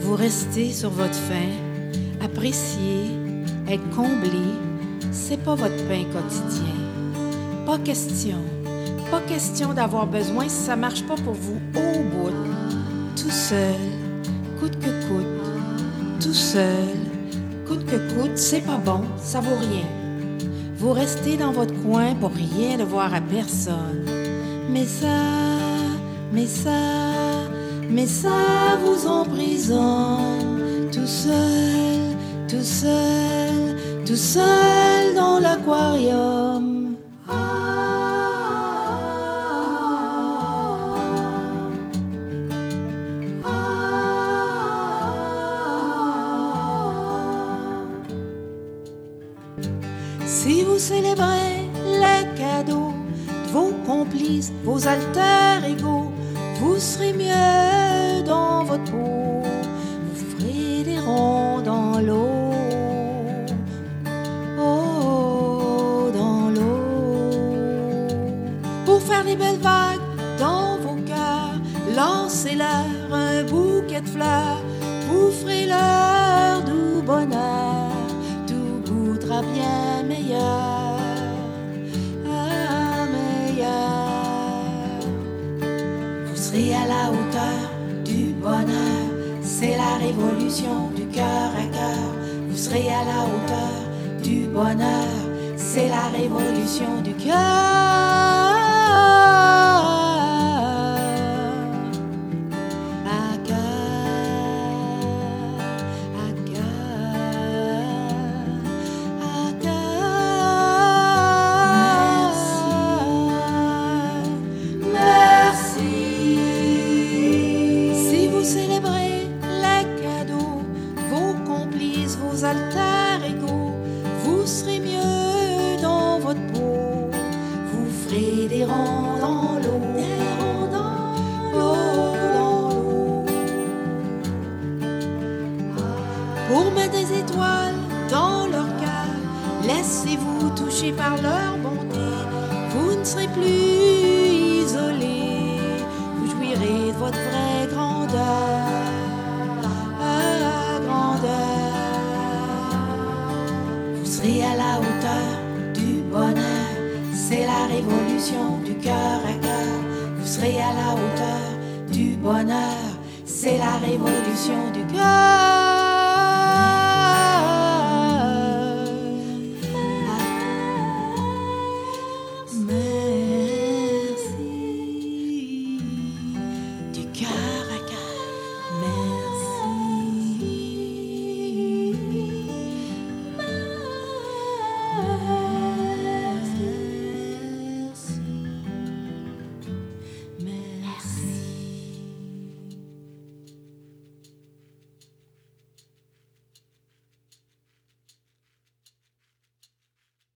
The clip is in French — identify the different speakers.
Speaker 1: Vous restez sur votre faim, apprécier, être comblé, c'est pas votre pain quotidien. Pas question d'avoir besoin si ça marche pas pour vous au bout. Tout seul, coûte que coûte, tout seul, coûte que coûte, c'est pas bon, ça vaut rien. Vous restez dans votre coin pour rien devoir à personne. Mais ça vous emprisonne. Tout seul, tout seul, tout seul dans l'aquarium. Si vous célébrez les cadeaux de vos complices, vos alter égaux, vous serez mieux dans votre peau. Vous ferez des ronds dans l'eau. Oh, dans l'eau. Pour faire des belles vagues dans vos cœurs, lancez-leur un bouquet de fleurs. Vous ferez leur doux bonheur. Tout goûtera bien meilleur. Vous serez à la hauteur du bonheur, c'est la révolution du cœur à cœur. Vous serez à la hauteur du bonheur, c'est la révolution du cœur à cœur, à cœur, à cœur. Merci. Si vous célébrez les cadeaux, vos complices, vos alter égaux, vous serez mieux dans votre peau. Vous ferez des ronds dans l'eau, des ronds dans l'eau. Pour mettre des étoiles dans leur cœur, laissez-vous toucher par leur bonté. Vous ne serez plus isolés, vous jouirez de votre vraie grandeur. Vous serez à la hauteur du bonheur, c'est la révolution du cœur à cœur. Vous serez à la hauteur du bonheur, c'est la révolution du cœur.